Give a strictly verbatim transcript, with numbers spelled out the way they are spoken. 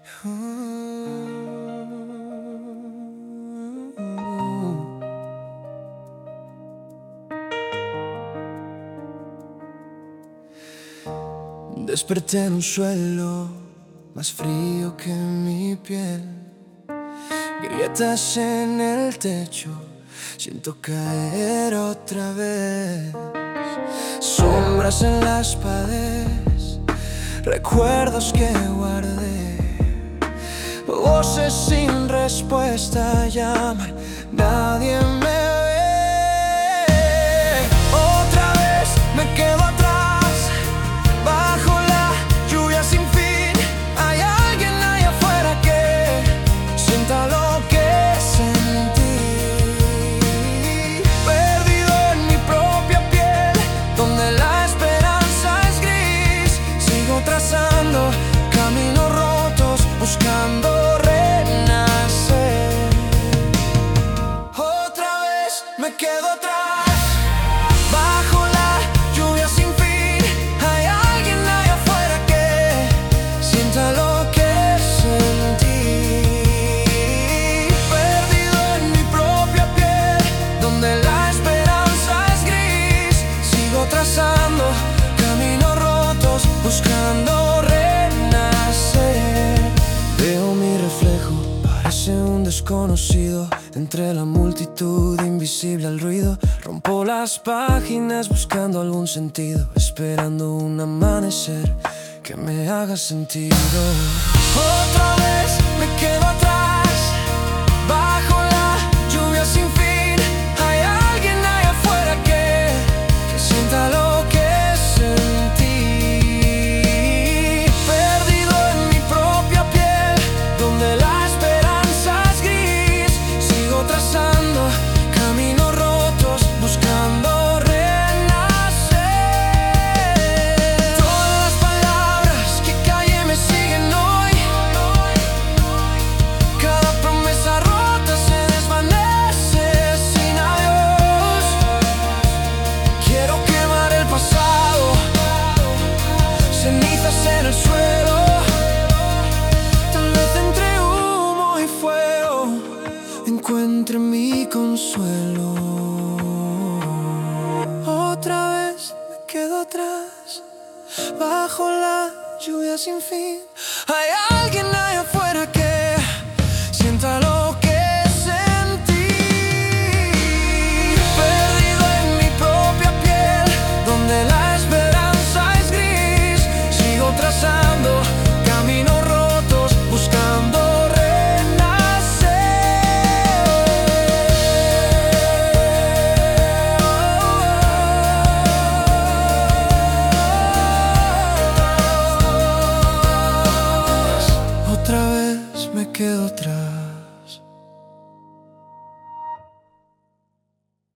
Desperté en un suelo más frío que mi piel, grietas en el techo, siento caer otra vez, sombras en las paredes, recuerdos que guardé, voces sin respuesta llaman, nadie me ve. Otra vez me quedo atrás, bajo la lluvia sin fin. Hay alguien allá afuera que sienta lo que sentí, perdido en mi propia piel, donde la esperanza es gris. Sigo trazando caminos rotos, buscando renacer. Otra vez me quedo atrás, bajo la lluvia sin fin. Hay alguien allá afuera que sienta lo que sentí, perdido en mi propia piel, donde la esperanza es gris. Sigo trazando caminos rotos, buscando renacer. Veo mi reflejo, parece un desconocido, entre la multitud invisible al ruido. Rompo las páginas buscando algún sentido, esperando un amanecer que me haga sentido. Otra vez me quedo atrás, bajo la lluvia sin fin. Hay alguien allá afuera que, que sienta lo que sentí, perdido en mi propia piel, donde la esperanza es gris. Sigo trazando caminos rotos, buscando renacer. Todas las palabras que callé me siguen hoy, cada promesa rota se desvanece sin adiós. Quiero quemar el pasado, cenizas en el suelo, tal vez entre humo y fuego encuentre mi consuelo. Otra vez me quedo atrás, bajo la lluvia sin fin. Hay alguien allá afuera que sienta lo que sentí, perdido en mi propia piel, donde la esperanza es gris. Sigo trazando caminos rotos, buscando renacer. Otra vez me quedo atrás.